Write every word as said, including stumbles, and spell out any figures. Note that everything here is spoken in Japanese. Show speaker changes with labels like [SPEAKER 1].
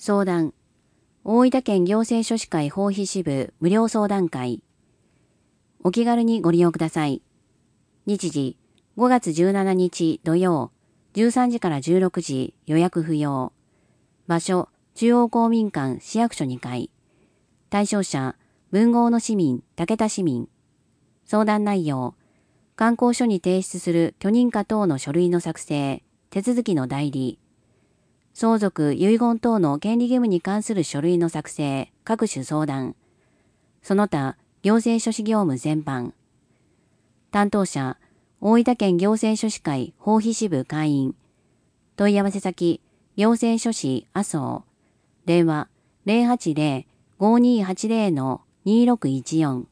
[SPEAKER 1] 相談。大分県行政書士会法費支部無料相談会。お気軽にご利用ください。日時、ごがつじゅうしちにち土曜、じゅうさんじからじゅうろくじ予約不要。場所、中央公民館市役所にかい。対象者、文豪の市民、竹田市民。相談内容、観光所に提出する許認可等の書類の作成、手続きの代理。相続・遺言等の権利義務に関する書類の作成、各種相談。その他、行政書士業務全般。担当者、大分県行政書士会法費支部会員。問い合わせ先、行政書士麻生。電話、ゼロはちゼロ ごにーはちゼロ のにーろくいちよん。